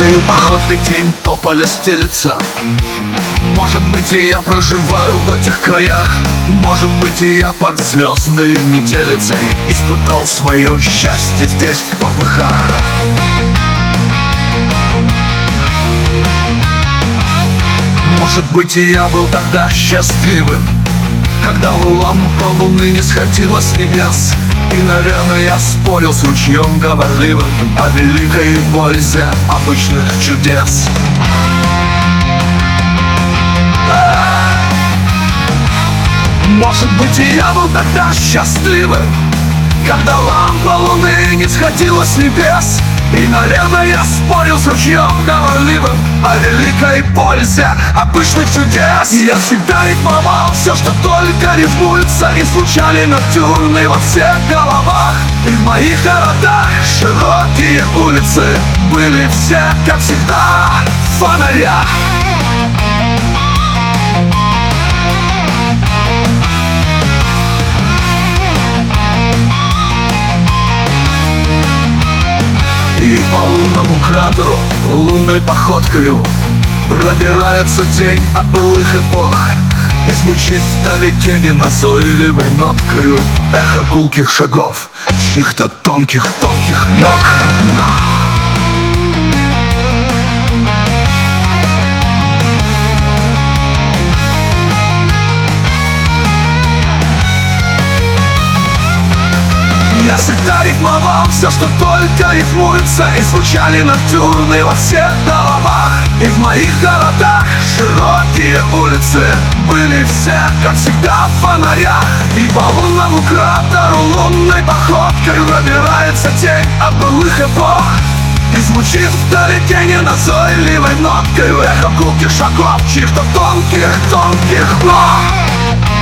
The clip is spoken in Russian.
Чую походный день, тополя стелется. Может быть, и я проживаю в этих краях. Может быть, и я под звездной метелицей испытал свое счастье здесь, в ППХ. Может быть, и я был тогда счастливым, когда лампа луны не сходила с небес. И, наверное, я спорил с ручьем говорливым о великой пользе обычных чудес. Может быть, и я был тогда счастливым, когда лампа луны не сходила с небес. И, наверное, я спорил с ручьем говорливым о великой пользе обычных чудес. И я всегда рифмовал все, что только рифмуется, и звучали ноктюрны во всех головах. И в моих городах широкие улицы были все, как всегда, в фонарях. И по лунному кратеру лунной походкою пробирается тень от былых эпох. И звучит вдалеке неназойливой ноткою эхо гулких шагов чьих-то тонких ног. Я всегда рифмовал все, что только рифмуется, и звучали ноктюрны во всех головах. И в моих городах широкие улицы были все, как всегда, в фонарях. И по лунному кратеру лунной походкой пробирается тень от былых эпох. И звучит вдалеке неназойливой ноткой эхо гулких шагов чьих-то тонких ног.